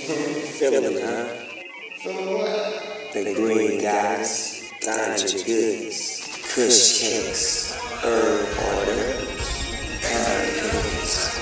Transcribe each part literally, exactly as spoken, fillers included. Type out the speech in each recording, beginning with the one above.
Feeling it, huh? Feeling what? The green goddess, ganja goodies, kush cakes, herb orders, pancakes.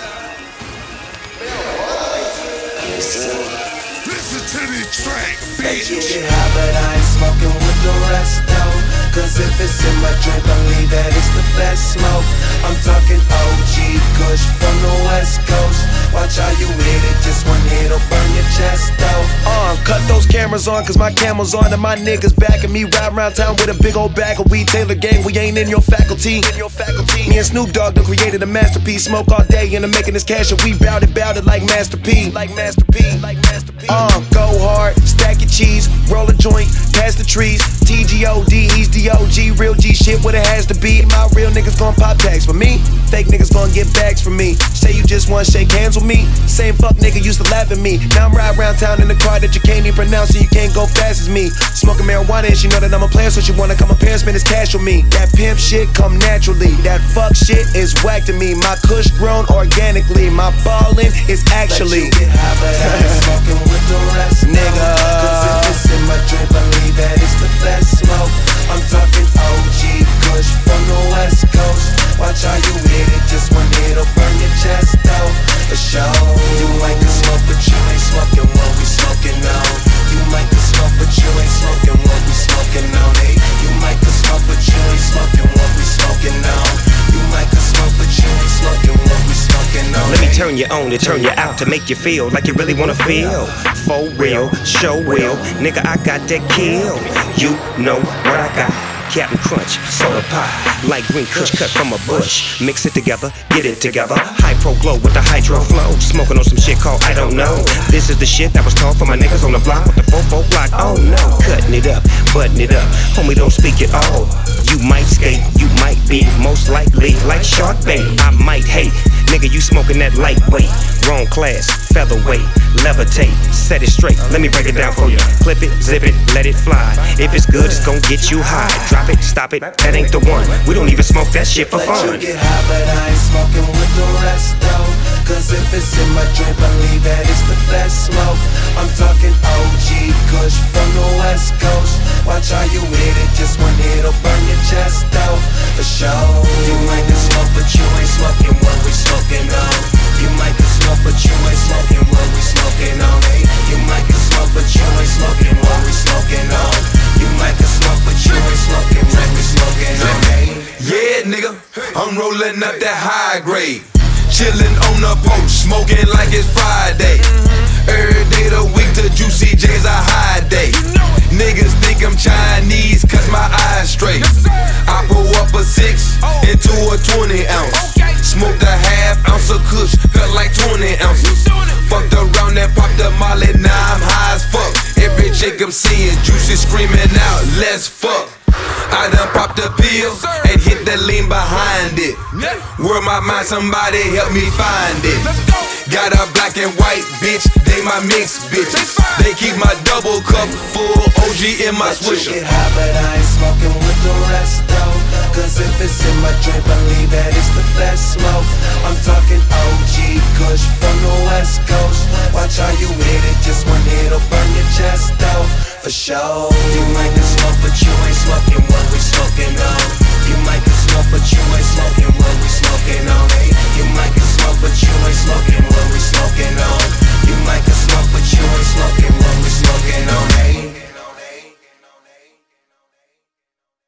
Yes, sir. Listen to the track, Hey, bitch. you get high, but I ain't smoking with the rest, though. Cause if it's in my drink, believe that it's the best smoke. I'm talking O G Kush from the West Coast. Watch how you hit it, just one hit'll burn your chest, though. Uh, cut those cameras on, cause my camel's on and my niggas backing me. Ride around town with a big old bag of weed. Taylor gang, we ain't in your faculty. In your faculty. Me and Snoop Dogg done created a masterpiece. Smoke all day and I'm making this cash and we bout it, bout it like Master P. Like Master P, like Master P. Uh, go hard, stack your cheese, roll a joint, pass the trees. T G O D, he's the O G, real G shit, what it has to be. My real niggas gon' pop tags for me. Fake niggas gon' get bags for me. Say you just wanna shake hands with me. Same fuck nigga used to laugh at me. Now I'm riding around town in a car that you can't even pronounce, so you can't go fast as me. Smoking marijuana and she know that I'm a player, so she wanna come up here and spend this cash with me. That pimp shit come naturally. That fuck shit is whack to me. My kush grown organically. My ballin' is actually. Let you get high, but I ain't smoking with the rest, nigga. Cause if it's in my drink, believe that it's the best smoke. I'm talking O G Kush from the West Coast. Watch how you hit it, just one hit'll burn your chest out. For sure. You might can smoke, but you ain't smoking what we smoking on. You might can smoke, but you ain't smoking what we smoking on. Hey, you might can smoke, but you ain't smoking what we smoking on. You might can smoke, but you ain't smoking what we smoking on. Let me turn you on to turn you out to make you feel like you really wanna feel. For real, show real, nigga, I got that kill. You know what I got. Captain Crunch, soda pie, light green kush cut from a bush. Mix it together, get it together. High pro glow with the hydro flow. Smoking on some shit called I don't know. This is the shit that was taught for my niggas on the block with the fofo block. Oh no, cutting it up, butting it up. Homie, don't speak at all. You might skate, you might be most likely like shark bait. I might hate, nigga, you smoking that lightweight. Wrong class, featherweight, levitate, set it straight. Let me break it down for you. Clip it, zip it, let it fly. If it's good, it's gon' get you high. Drop it, stop it, that ain't the one. We don't even smoke that shit for fun. Let you get high, but I ain't smoking with the rest, though. Cause if it's in my drink, believe that it's the best smoke. I'm talking O G Kush from the West Coast. Watch how you hit it, just one hit'll burn your chest out. For sure. You might can smoke, but you ain't smoking what we smoking on. You might can smoke, but you ain't smoking what we smoking on. Hey, you might can smoke, but you ain't smoking what we smoking on. You might can smoke, but you ain't smoking what we smoking on. Hey. Yeah, nigga, I'm rolling up that high grade. Chillin' on the porch, smoking like it's Friday. Every day of the week to Juicy J's a high day. Niggas think I'm Chinese, cause my eyes straight. I pull up a six into a twenty ounce. Smoked a half ounce of kush, felt like twenty ounces. Fucked around and popped a molly, now I'm high as fuck. Every chick I'm seeing, Juicy screaming out, let's fuck. I done popped a pill and hit the lean behind it. Word my mind, somebody help me find it. Got a black and white bitch, they my mix bitch. They keep my double cup full, O G in my swisher. Let you get high, but I ain't smoking with the rest, though. Cause if it's in my drink, believe that it's the best smoke. I'm talking O G Kush from the West Coast. Watch how you hit it, just one hit'll burn your chest out. For sure. You might can smoke, but you ain't smoking what we smoking on. You might